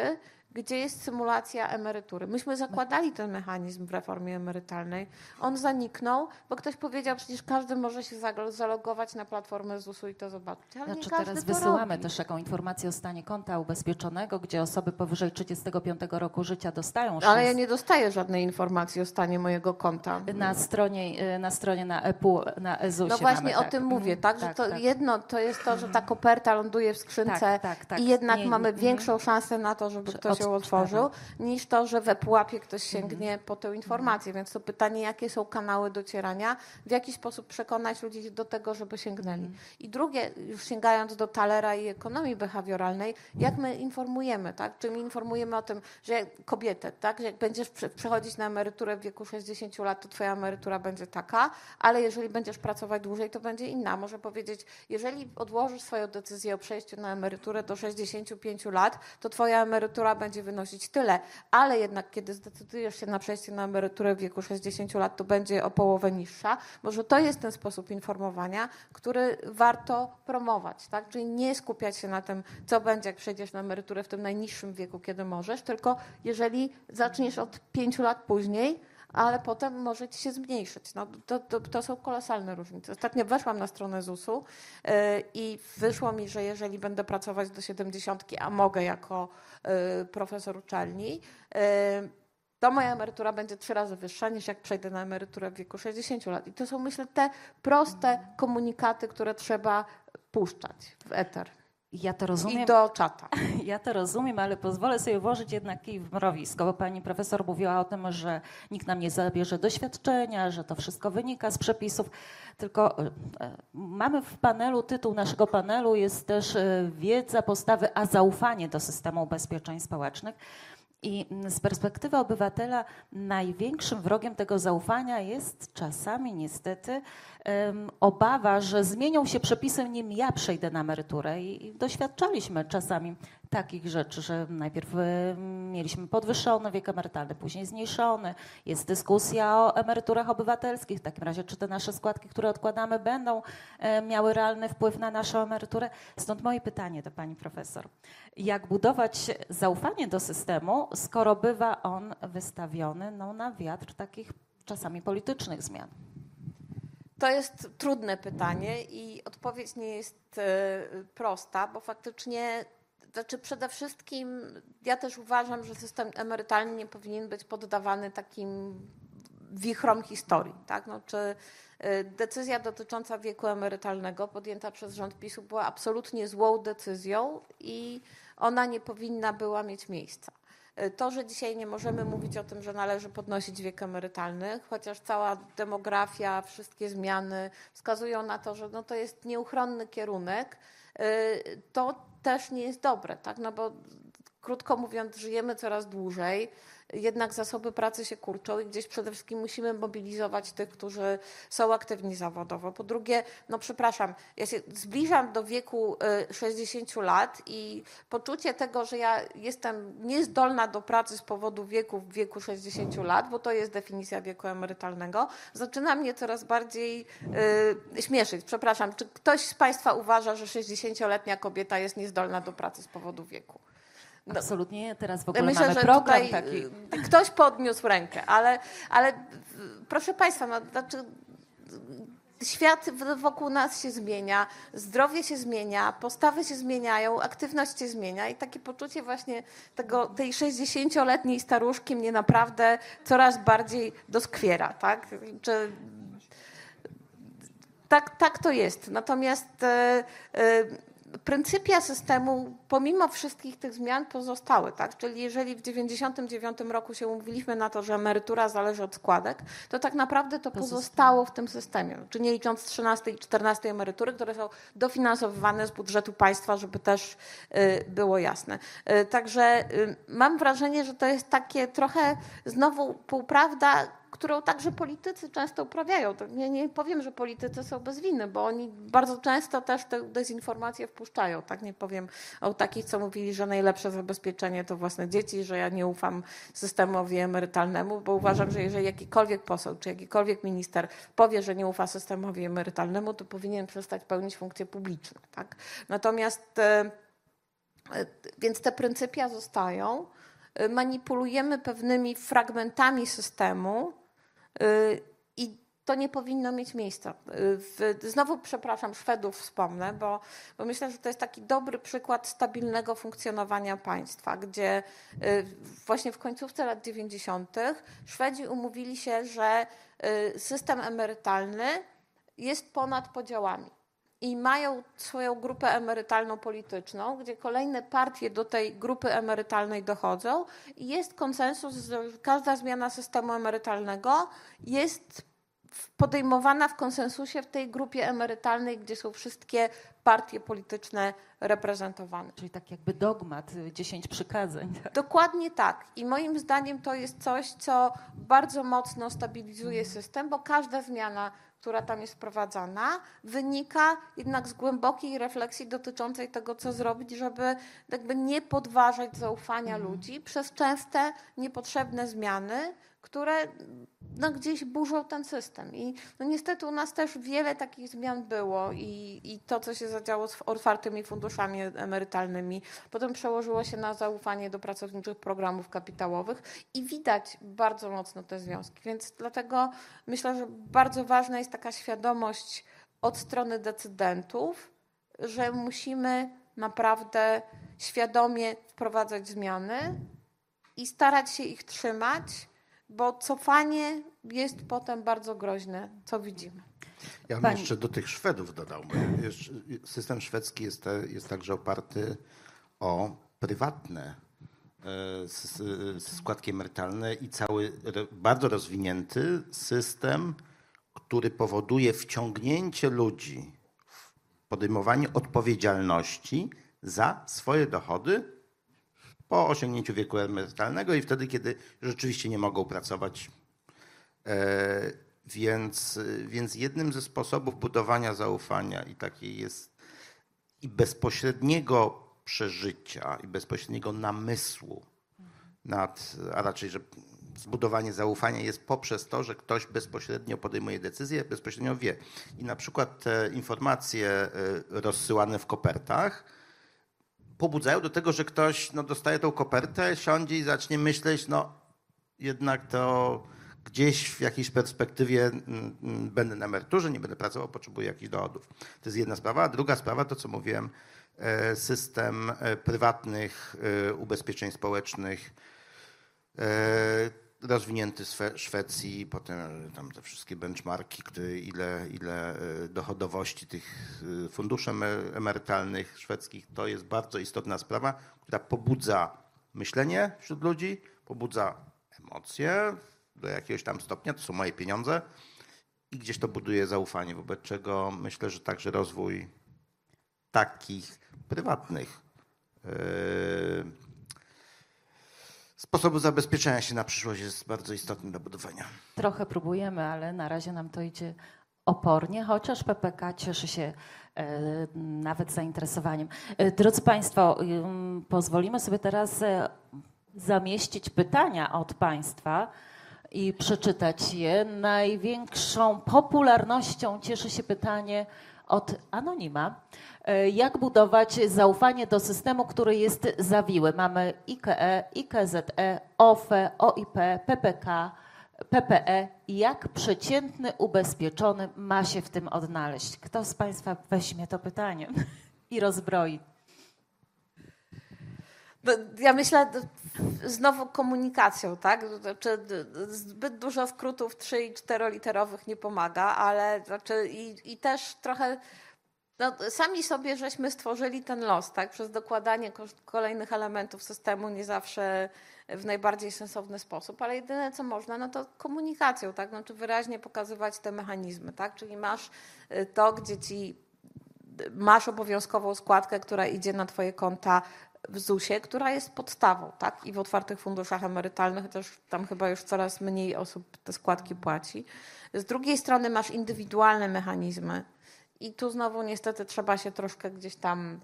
[SPEAKER 2] gdzie jest symulacja emerytury. Myśmy zakładali ten mechanizm w reformie emerytalnej. On zaniknął, bo ktoś powiedział, przecież każdy może się zalogować na platformę ZUS-u i to zobaczyć. Ale
[SPEAKER 1] Znaczy
[SPEAKER 2] nie każdy
[SPEAKER 1] teraz
[SPEAKER 2] to
[SPEAKER 1] wysyłamy
[SPEAKER 2] robi.
[SPEAKER 1] też taką informację o stanie konta ubezpieczonego, gdzie osoby powyżej 35 roku życia dostają
[SPEAKER 2] Ale ja nie dostaję żadnej informacji o stanie mojego konta.
[SPEAKER 1] na stronie na EPU, na EZUS-ie
[SPEAKER 2] No właśnie
[SPEAKER 1] mamy,
[SPEAKER 2] o
[SPEAKER 1] tak.
[SPEAKER 2] tym mówię, tak? Że
[SPEAKER 1] Tak,
[SPEAKER 2] to
[SPEAKER 1] tak.
[SPEAKER 2] jedno to jest to, że ta koperta ląduje w skrzynce
[SPEAKER 1] Tak.
[SPEAKER 2] i jednak
[SPEAKER 1] Nie,
[SPEAKER 2] mamy
[SPEAKER 1] mhm.
[SPEAKER 2] większą szansę na to, żeby ktoś ją otworzył, niż to, że we pułapie ktoś sięgnie po tę informację. Więc to pytanie, jakie są kanały docierania, w jaki sposób przekonać ludzi do tego, żeby sięgnęli. I drugie, już sięgając do Thalera i ekonomii behawioralnej, jak my informujemy, tak? Czy my informujemy o tym, że kobietę, tak? Że jak będziesz przechodzić na emeryturę w wieku 60 lat, to twoja emerytura będzie taka, ale jeżeli będziesz pracować dłużej, to będzie inna. Może powiedzieć, jeżeli odłożysz swoją decyzję o przejściu na emeryturę do 65 lat, to twoja emerytura będzie wynosić tyle, ale jednak kiedy zdecydujesz się na przejście na emeryturę w wieku 60 lat, to będzie o połowę niższa. Może to jest ten sposób informowania, który warto promować, tak? Czyli nie skupiać się na tym, co będzie, jak przejdziesz na emeryturę w tym najniższym wieku, kiedy możesz, tylko jeżeli zaczniesz od 5 lat później, ale potem może ci się zmniejszyć. No, to są kolosalne różnice. Ostatnio weszłam na stronę ZUS-u i wyszło mi, że jeżeli będę pracować do 70, a mogę jako profesor uczelni, to moja emerytura będzie 3 razy wyższa niż jak przejdę na emeryturę w wieku 60 lat. I to są, myślę, te proste komunikaty, które trzeba puszczać w eter
[SPEAKER 1] Ja to rozumiem.
[SPEAKER 2] i do czata.
[SPEAKER 1] Ja to rozumiem, ale pozwolę sobie włożyć jednak kij w mrowisko, bo pani profesor mówiła o tym, że nikt nam nie zabierze doświadczenia, że to wszystko wynika z przepisów. Tylko mamy w panelu, tytuł naszego panelu jest też wiedza, postawy, a zaufanie do systemu ubezpieczeń społecznych. I z perspektywy obywatela największym wrogiem tego zaufania jest czasami niestety obawa, że zmienią się przepisy, nim ja przejdę na emeryturę. I doświadczaliśmy czasami takich rzeczy, że najpierw mieliśmy podwyższony wiek emerytalny, później zmniejszony. Jest dyskusja o emeryturach obywatelskich. W takim razie, czy te nasze składki, które odkładamy, będą miały realny wpływ na naszą emeryturę? Stąd moje pytanie do pani profesor. Jak budować zaufanie do systemu, skoro bywa on wystawiony na wiatr takich czasami politycznych zmian?
[SPEAKER 2] To jest trudne pytanie i odpowiedź nie jest prosta, bo faktycznie, znaczy przede wszystkim ja też uważam, że system emerytalny nie powinien być poddawany takim wichrom historii. Tak? No, czy decyzja dotycząca wieku emerytalnego podjęta przez rząd PiS-u była absolutnie złą decyzją i ona nie powinna była mieć miejsca. To, że dzisiaj nie możemy mówić o tym, że należy podnosić wiek emerytalny, chociaż cała demografia, wszystkie zmiany wskazują na to, że to jest nieuchronny kierunek, to też nie jest dobre, tak? No bo krótko mówiąc, żyjemy coraz dłużej, jednak zasoby pracy się kurczą i gdzieś przede wszystkim musimy mobilizować tych, którzy są aktywni zawodowo. Po drugie, przepraszam, ja się zbliżam do wieku 60 lat i poczucie tego, że ja jestem niezdolna do pracy z powodu wieku w wieku 60 lat, bo to jest definicja wieku emerytalnego, zaczyna mnie coraz bardziej śmieszyć. Przepraszam, czy ktoś z państwa uważa, że 60-letnia kobieta jest niezdolna do pracy z powodu wieku?
[SPEAKER 1] Absolutnie nie. Teraz w ogóle
[SPEAKER 2] Myślę,
[SPEAKER 1] mamy
[SPEAKER 2] że
[SPEAKER 1] program
[SPEAKER 2] tutaj
[SPEAKER 1] taki.
[SPEAKER 2] ktoś podniósł rękę, ale proszę państwa, znaczy świat wokół nas się zmienia, zdrowie się zmienia, postawy się zmieniają, aktywność się zmienia i takie poczucie właśnie tej 60-letniej staruszki mnie naprawdę coraz bardziej doskwiera, tak? Tak to jest. Natomiast pryncypia systemu pomimo wszystkich tych zmian pozostały, tak? Czyli jeżeli w 1999 roku się umówiliśmy na to, że emerytura zależy od składek, to tak naprawdę to pozostało w tym systemie. Czy nie licząc 13 i 14 emerytury, które są dofinansowywane z budżetu państwa, żeby też było jasne. Także mam wrażenie, że to jest takie trochę znowu półprawda, którą także politycy często uprawiają. Ja nie powiem, że politycy są bez winy, bo oni bardzo często też tę dezinformację wpuszczają. Tak? Nie powiem o takich, co mówili, że najlepsze zabezpieczenie to własne dzieci, że ja nie ufam systemowi emerytalnemu, bo uważam, że jeżeli jakikolwiek poseł czy jakikolwiek minister powie, że nie ufa systemowi emerytalnemu, to powinien przestać pełnić funkcje publiczne. Tak? Natomiast więc te pryncypia zostają. manipulujemy pewnymi fragmentami systemu i to nie powinno mieć miejsca. Znowu, przepraszam, Szwedów wspomnę, bo myślę, że to jest taki dobry przykład stabilnego funkcjonowania państwa, gdzie właśnie w końcówce lat 90. Szwedzi umówili się, że system emerytalny jest ponad podziałami. I mają swoją grupę emerytalną polityczną, gdzie kolejne partie do tej grupy emerytalnej dochodzą i jest konsensus, że każda zmiana systemu emerytalnego jest podejmowana w konsensusie w tej grupie emerytalnej, gdzie są wszystkie partie polityczne reprezentowane.
[SPEAKER 1] Czyli tak jakby dogmat, 10 przykazań.
[SPEAKER 2] Dokładnie tak. I moim zdaniem to jest coś, co bardzo mocno stabilizuje system, bo każda zmiana, która tam jest wprowadzana, wynika jednak z głębokiej refleksji dotyczącej tego, co zrobić, żeby jakby nie podważać zaufania ludzi przez częste, niepotrzebne zmiany, które gdzieś burzą ten system. I niestety u nas też wiele takich zmian było i to, co się zadziało z otwartymi funduszami emerytalnymi, potem przełożyło się na zaufanie do pracowniczych programów kapitałowych i widać bardzo mocno te związki. Więc dlatego myślę, że bardzo ważna jest taka świadomość od strony decydentów, że musimy naprawdę świadomie wprowadzać zmiany i starać się ich trzymać, bo cofanie jest potem bardzo groźne, co widzimy.
[SPEAKER 3] Ja bym jeszcze do tych Szwedów dodał. System szwedzki jest także oparty o prywatne składki emerytalne i cały bardzo rozwinięty system, który powoduje wciągnięcie ludzi w podejmowanie odpowiedzialności za swoje dochody po osiągnięciu wieku emerytalnego i wtedy, kiedy rzeczywiście nie mogą pracować. Więc jednym ze sposobów budowania zaufania i takiej jest i bezpośredniego przeżycia i bezpośredniego namysłu a raczej, że zbudowanie zaufania jest poprzez to, że ktoś bezpośrednio podejmuje decyzję, bezpośrednio wie. I na przykład te informacje rozsyłane w kopertach pobudzają do tego, że ktoś dostaje tą kopertę, siądzie i zacznie myśleć, jednak to gdzieś w jakiejś perspektywie będę na emeryturze, nie będę pracował, potrzebuję jakichś dochodów. To jest jedna sprawa. A druga sprawa, to co mówiłem, system prywatnych ubezpieczeń społecznych, rozwinięty w Szwecji, potem tam te wszystkie benchmarki, ile dochodowości tych funduszy emerytalnych szwedzkich, to jest bardzo istotna sprawa, która pobudza myślenie wśród ludzi, pobudza emocje do jakiegoś tam stopnia, to są moje pieniądze i gdzieś to buduje zaufanie, wobec czego myślę, że także rozwój takich prywatnych sposobu zabezpieczenia się na przyszłość jest bardzo istotny do budowania.
[SPEAKER 1] Trochę próbujemy, ale na razie nam to idzie opornie, chociaż PPK cieszy się nawet zainteresowaniem. Drodzy Państwo, pozwolimy sobie teraz zamieścić pytania od Państwa i przeczytać je. Największą popularnością cieszy się pytanie od anonima. Jak budować zaufanie do systemu, który jest zawiły? Mamy IKE, IKZE, OFE, OIP, PPK, PPE. Jak przeciętny ubezpieczony ma się w tym odnaleźć? Kto z Państwa weźmie to pytanie i rozbroi?
[SPEAKER 2] Ja myślę znowu komunikacją, tak? Znaczy, zbyt dużo skrótów 3- i 4-literowych nie pomaga, ale i też trochę sami sobie żeśmy stworzyli ten los, tak? Przez dokładanie kolejnych elementów systemu, nie zawsze w najbardziej sensowny sposób, ale jedyne co można, to komunikacją, tak? Znaczy wyraźnie pokazywać te mechanizmy, tak? Czyli masz to, gdzie masz obowiązkową składkę, która idzie na twoje konta w ZUS-ie, która jest podstawą, tak? I w otwartych funduszach emerytalnych, chociaż tam chyba już coraz mniej osób te składki płaci. Z drugiej strony masz indywidualne mechanizmy i tu znowu niestety trzeba się troszkę gdzieś tam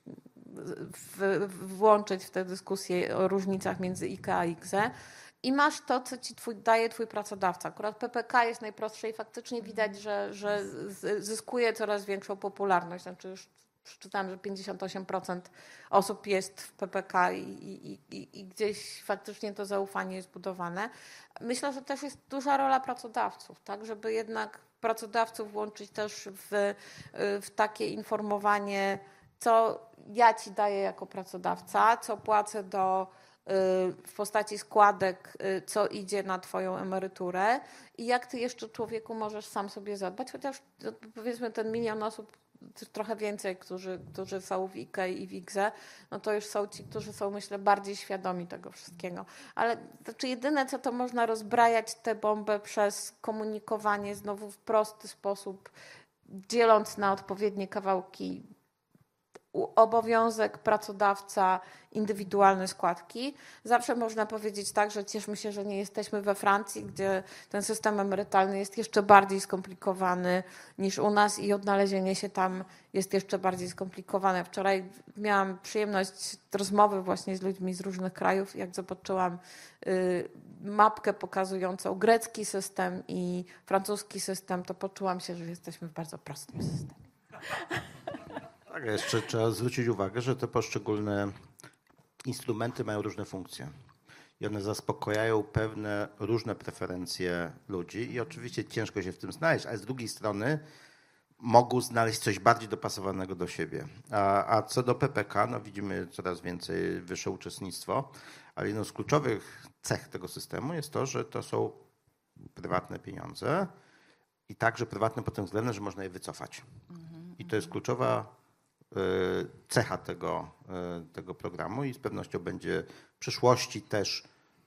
[SPEAKER 2] włączyć w tę dyskusję o różnicach między IKE a IKZE. I masz to, co ci daje twój pracodawca. Akurat PPK jest najprostsze i faktycznie widać, że zyskuje coraz większą popularność. Znaczy już przeczytałam, że 58% osób jest w PPK i gdzieś faktycznie to zaufanie jest budowane. Myślę, że też jest duża rola pracodawców, tak, żeby jednak pracodawców włączyć też w takie informowanie, co ja ci daję jako pracodawca, co płacę w postaci składek, co idzie na twoją emeryturę i jak ty jeszcze, człowieku, możesz sam sobie zadbać, chociaż powiedzmy ten 1 000 000 osób, trochę więcej, którzy są w IKE i w IGZE, no to już są ci, którzy są, myślę, bardziej świadomi tego wszystkiego. Ale znaczy jedyne, co to można rozbrajać tę bombę przez komunikowanie znowu w prosty sposób, dzieląc na odpowiednie kawałki obowiązek, pracodawca, indywidualne składki. Zawsze można powiedzieć tak, że cieszmy się, że nie jesteśmy we Francji, gdzie ten system emerytalny jest jeszcze bardziej skomplikowany niż u nas i odnalezienie się tam jest jeszcze bardziej skomplikowane. Wczoraj miałam przyjemność rozmowy właśnie z ludźmi z różnych krajów. Jak zobaczyłam mapkę pokazującą grecki system i francuski system, to poczułam się, że jesteśmy w bardzo prostym systemie.
[SPEAKER 3] Tak, jeszcze trzeba zwrócić uwagę, że te poszczególne instrumenty mają różne funkcje i one zaspokajają pewne różne preferencje ludzi i oczywiście ciężko się w tym znaleźć, ale z drugiej strony mogą znaleźć coś bardziej dopasowanego do siebie. A co do PPK, no widzimy coraz więcej wyższe uczestnictwo, ale jedną z kluczowych cech tego systemu jest to, że to są prywatne pieniądze i także prywatne pod tym względem, że można je wycofać. I to jest kluczowa cecha tego programu i z pewnością będzie w przyszłości też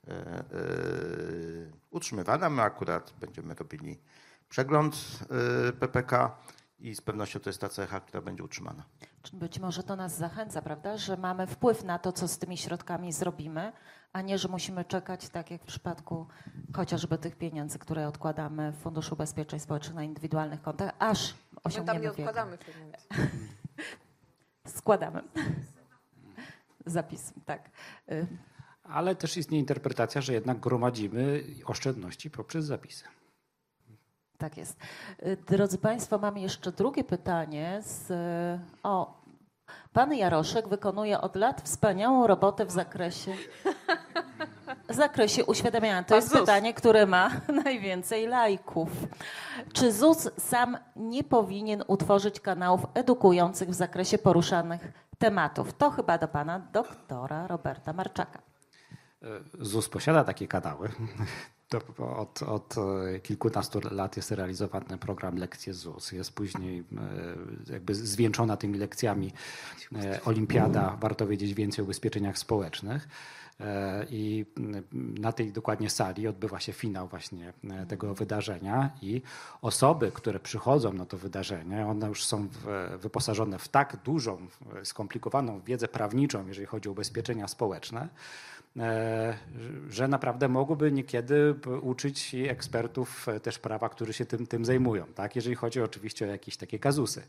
[SPEAKER 3] utrzymywana. My akurat będziemy robili przegląd PPK i z pewnością to jest ta cecha, która będzie utrzymana.
[SPEAKER 1] Być może to nas zachęca, prawda, że mamy wpływ na to, co z tymi środkami zrobimy, a nie, że musimy czekać, tak jak w przypadku chociażby tych pieniędzy, które odkładamy w Funduszu Ubezpieczeń Społecznych na indywidualnych kontach, aż osiągniemy
[SPEAKER 2] My tam nie
[SPEAKER 1] wiek.
[SPEAKER 2] odkładamy pieniędzy.
[SPEAKER 1] Składamy. Zapis, tak.
[SPEAKER 4] Ale też istnieje interpretacja, że jednak gromadzimy oszczędności poprzez zapisy.
[SPEAKER 1] Tak jest. Drodzy Państwo, mamy jeszcze drugie pytanie. Pan Jaroszek wykonuje od lat wspaniałą robotę w zakresie uświadamiania. To jest pytanie, które ma najwięcej lajków. Czy ZUS sam nie powinien utworzyć kanałów edukujących w zakresie poruszanych tematów? To chyba do pana doktora Roberta Marczaka.
[SPEAKER 4] ZUS posiada takie kanały. Od kilkunastu lat jest realizowany program Lekcje ZUS. Jest później jakby zwieńczona tymi lekcjami olimpiada, warto wiedzieć więcej o ubezpieczeniach społecznych. I na tej dokładnie sali odbywa się finał właśnie tego wydarzenia i osoby, które przychodzą na to wydarzenie, one już są wyposażone w tak dużą, skomplikowaną wiedzę prawniczą, jeżeli chodzi o ubezpieczenia społeczne, że naprawdę mogłyby niekiedy uczyć ekspertów też prawa, którzy się tym zajmują, tak? Jeżeli chodzi oczywiście o jakieś takie kazusy.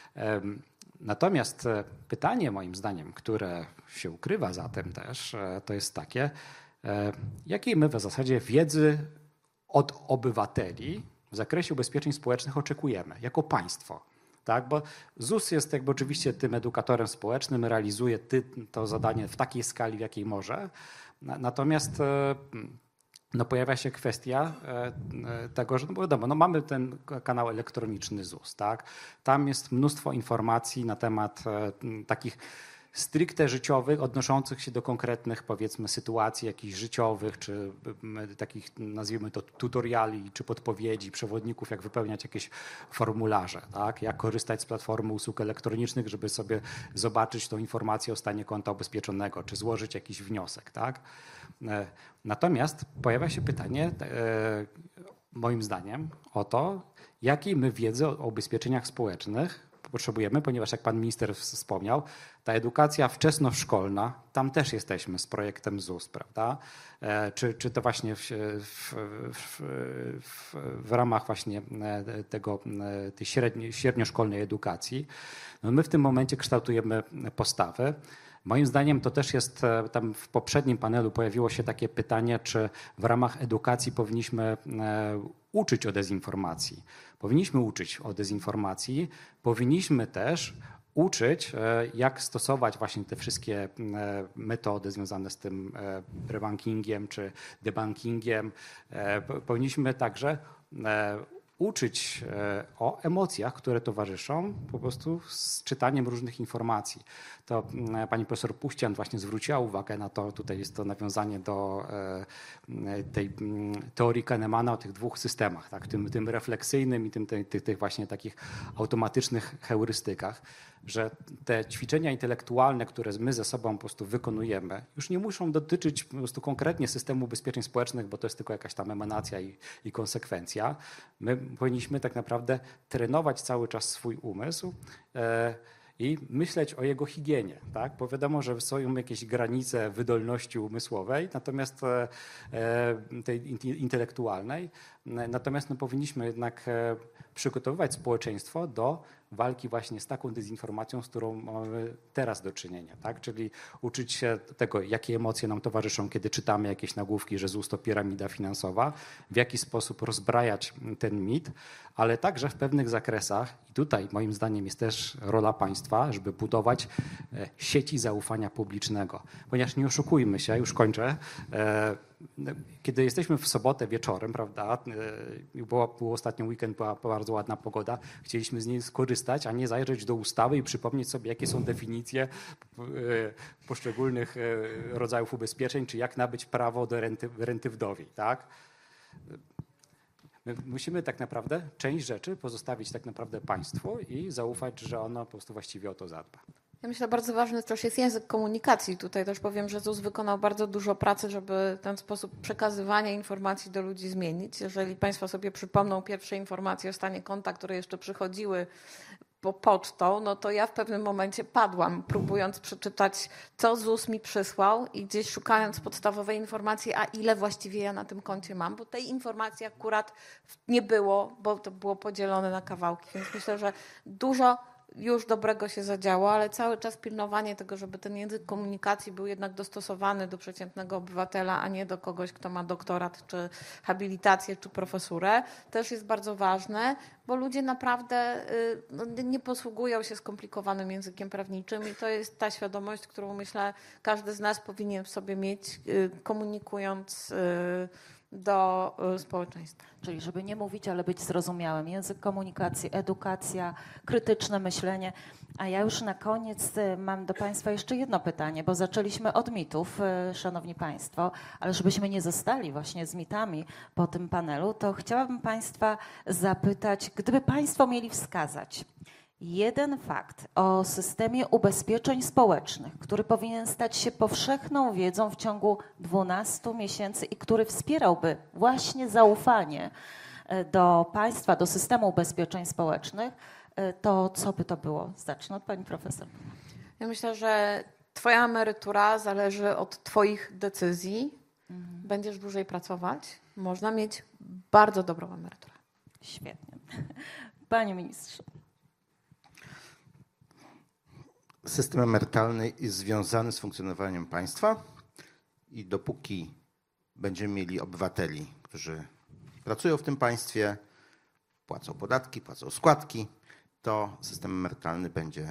[SPEAKER 4] Natomiast pytanie moim zdaniem, które się ukrywa za tym też, to jest takie, jakiej my w zasadzie wiedzy od obywateli w zakresie ubezpieczeń społecznych oczekujemy jako państwo. Tak, bo ZUS jest jakby oczywiście tym edukatorem społecznym, realizuje to zadanie w takiej skali, w jakiej może. Natomiast no pojawia się kwestia tego, że no wiadomo, no mamy ten kanał elektroniczny ZUS. Tak? Tam jest mnóstwo informacji na temat takich stricte życiowych, odnoszących się do konkretnych, powiedzmy, sytuacji jakichś życiowych, czy takich, nazwijmy to, tutoriali, czy podpowiedzi, przewodników, jak wypełniać jakieś formularze, tak? Jak korzystać z platformy usług elektronicznych, żeby sobie zobaczyć tą informację o stanie konta ubezpieczonego, czy złożyć jakiś wniosek. Tak? Natomiast pojawia się pytanie, moim zdaniem, o to, jakiej my wiedzy o ubezpieczeniach społecznych potrzebujemy, ponieważ jak pan minister wspomniał, ta edukacja wczesnoszkolna, tam też jesteśmy z projektem ZUS, prawda? Czy to właśnie w ramach właśnie tej średnioszkolnej edukacji. No my w tym momencie kształtujemy postawy. Moim zdaniem to też jest, tam w poprzednim panelu pojawiło się takie pytanie, czy w ramach edukacji powinniśmy uczyć o dezinformacji. Powinniśmy uczyć o dezinformacji, powinniśmy też uczyć, jak stosować właśnie te wszystkie metody związane z tym rebankingiem czy debankingiem. Powinniśmy także uczyć o emocjach, które towarzyszą po prostu z czytaniem różnych informacji. To pani profesor Puścian właśnie zwróciła uwagę na to, tutaj jest to nawiązanie do tej teorii Kahnemana o tych dwóch systemach, tak? tym refleksyjnym i tych właśnie takich automatycznych heurystykach, że te ćwiczenia intelektualne, które my ze sobą po prostu wykonujemy, już nie muszą dotyczyć po prostu konkretnie systemu ubezpieczeń społecznych, bo to jest tylko jakaś tam emanacja i konsekwencja. My powinniśmy tak naprawdę trenować cały czas swój umysł i myśleć o jego higienie, tak? Bo wiadomo, że są jakieś granice wydolności umysłowej, natomiast tej intelektualnej, natomiast powinniśmy jednak przygotowywać społeczeństwo do walki właśnie z taką dezinformacją, z którą mamy teraz do czynienia, tak? Czyli uczyć się tego, jakie emocje nam towarzyszą, kiedy czytamy jakieś nagłówki, że ZUS to piramida finansowa, w jaki sposób rozbrajać ten mit, ale także w pewnych zakresach, i tutaj moim zdaniem jest też rola państwa, żeby budować sieci zaufania publicznego. Ponieważ nie oszukujmy się, już kończę, kiedy jesteśmy w sobotę wieczorem, prawda, był ostatni weekend, była bardzo ładna pogoda, chcieliśmy z niej skorzystać, a nie zajrzeć do ustawy i przypomnieć sobie, jakie są definicje poszczególnych rodzajów ubezpieczeń, czy jak nabyć prawo do renty wdowiej, tak? My musimy tak naprawdę część rzeczy pozostawić tak naprawdę państwu i zaufać, że ono po prostu właściwie o to zadba.
[SPEAKER 2] Ja myślę, że bardzo ważny też jest język komunikacji. Tutaj też powiem, że ZUS wykonał bardzo dużo pracy, żeby ten sposób przekazywania informacji do ludzi zmienić. Jeżeli Państwo sobie przypomną pierwsze informacje o stanie konta, które jeszcze przychodziły pocztą, no to ja w pewnym momencie padłam, próbując przeczytać, co ZUS mi przysłał i gdzieś szukając podstawowej informacji, a ile właściwie ja na tym koncie mam, bo tej informacji akurat nie było, bo to było podzielone na kawałki. Więc myślę, że dużo już dobrego się zadziało, ale cały czas pilnowanie tego, żeby ten język komunikacji był jednak dostosowany do przeciętnego obywatela, a nie do kogoś, kto ma doktorat, czy habilitację, czy profesurę, też jest bardzo ważne, bo ludzie naprawdę nie posługują się skomplikowanym językiem prawniczym i to jest ta świadomość, którą myślę każdy z nas powinien w sobie mieć, komunikując do społeczeństwa.
[SPEAKER 1] Czyli żeby nie mówić, ale być zrozumiałym. Język komunikacji, edukacja, krytyczne myślenie. A ja już na koniec mam do Państwa jeszcze jedno pytanie, bo zaczęliśmy od mitów, Szanowni Państwo, ale żebyśmy nie zostali właśnie z mitami po tym panelu, to chciałabym Państwa zapytać, gdyby Państwo mieli wskazać jeden fakt o systemie ubezpieczeń społecznych, który powinien stać się powszechną wiedzą w ciągu 12 miesięcy i który wspierałby właśnie zaufanie do państwa, do systemu ubezpieczeń społecznych, to co by to było? Zacznę od pani profesor.
[SPEAKER 2] Ja myślę, że twoja emerytura zależy od twoich decyzji. Będziesz dłużej pracować, można mieć bardzo dobrą emeryturę.
[SPEAKER 1] Świetnie. Panie ministrze.
[SPEAKER 3] System emerytalny jest związany z funkcjonowaniem państwa i dopóki będziemy mieli obywateli, którzy pracują w tym państwie, płacą podatki, płacą składki, to system emerytalny będzie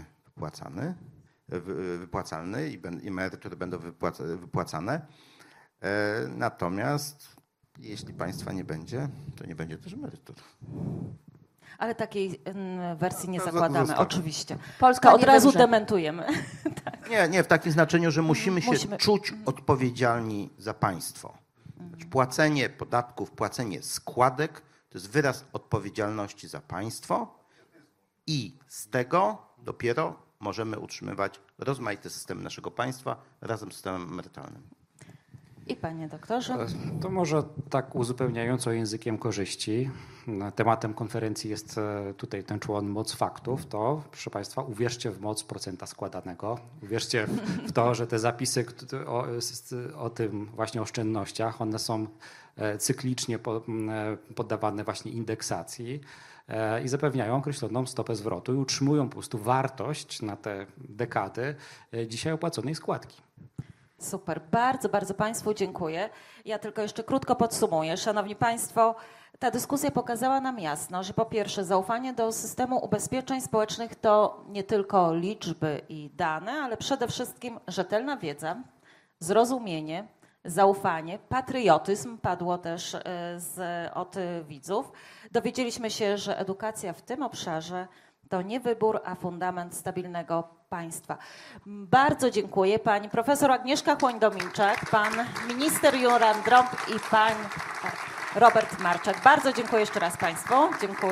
[SPEAKER 3] wypłacalny i emerytury będą wypłacane. Natomiast jeśli państwa nie będzie, to nie będzie też emerytur.
[SPEAKER 1] Ale takiej wersji nie zakładamy,
[SPEAKER 3] zostawię.
[SPEAKER 1] oczywiście.
[SPEAKER 2] Polska
[SPEAKER 1] od
[SPEAKER 2] nie
[SPEAKER 1] razu
[SPEAKER 2] wymrze.
[SPEAKER 1] dementujemy.
[SPEAKER 3] Nie, w takim znaczeniu, że musimy się czuć odpowiedzialni za państwo. Znaczy, płacenie podatków, płacenie składek to jest wyraz odpowiedzialności za państwo i z tego dopiero możemy utrzymywać rozmaity system naszego państwa razem z systemem emerytalnym.
[SPEAKER 1] I panie doktorze?
[SPEAKER 4] To może tak uzupełniająco językiem korzyści. Tematem konferencji jest tutaj ten człon moc faktów. To, proszę Państwa, uwierzcie w moc procenta składanego. Uwierzcie w to, że te zapisy o tym właśnie oszczędnościach, one są cyklicznie poddawane właśnie indeksacji i zapewniają określoną stopę zwrotu i utrzymują po prostu wartość na te dekady dzisiaj opłaconej składki.
[SPEAKER 1] Super, bardzo, bardzo Państwu dziękuję. Ja tylko jeszcze krótko podsumuję. Szanowni Państwo, Ta dyskusja pokazała nam jasno, że po pierwsze zaufanie do systemu ubezpieczeń społecznych to nie tylko liczby i dane, ale przede wszystkim rzetelna wiedza, zrozumienie, zaufanie, patriotyzm, padło też od widzów. Dowiedzieliśmy się, że edukacja w tym obszarze to nie wybór, a fundament stabilnego państwa. Bardzo dziękuję pani profesor Agnieszka Chłoń-Dominczak, pan minister Jurand Drop i pan Robert Marczak. Bardzo dziękuję jeszcze raz państwu. Dziękuję.